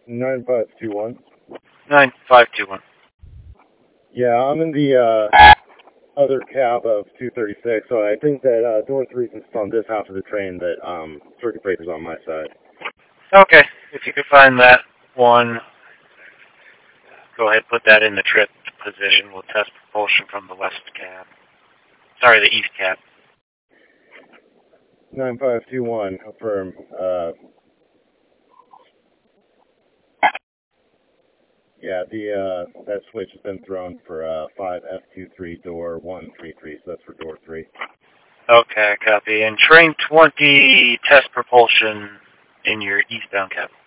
9521. 9521. Yeah, I'm in the other cab of 236, so I think that door 3 is on this half of the train that circuit breaker's on my side. Okay, if you could find that one, go ahead, put that in the trip position. We'll test propulsion from the west cab. Sorry, the east cab. 9521, affirm. Yeah, that switch has been thrown for 5F23 door 133, so that's for door 3. Okay, copy. And train 20, test propulsion in your eastbound cab.